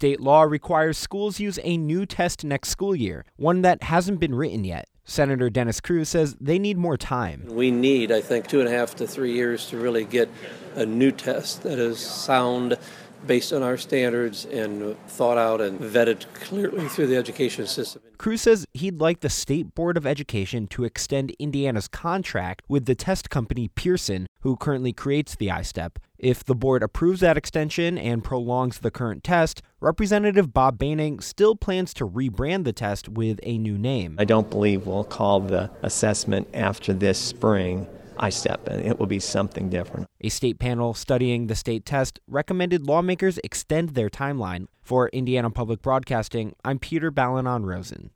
State law requires schools use a new test next school year, one that hasn't been written yet. Senator Dennis Cruz says they need more time. We need, I think, 2.5 to 3 years to really get a new test that is sound, based on our standards, and thought out and vetted clearly through the education system. Cruz says he'd like the State Board of Education to extend Indiana's contract with the test company Pearson, who currently creates the iStep. If the board approves that extension and prolongs the current test, Representative Bob Boehning still plans to rebrand the test with a new name. I don't believe we'll call the assessment after this spring iStep, and it will be something different. A state panel studying the state test recommended lawmakers extend their timeline. For Indiana Public Broadcasting, I'm Peter Balanon-Rosen.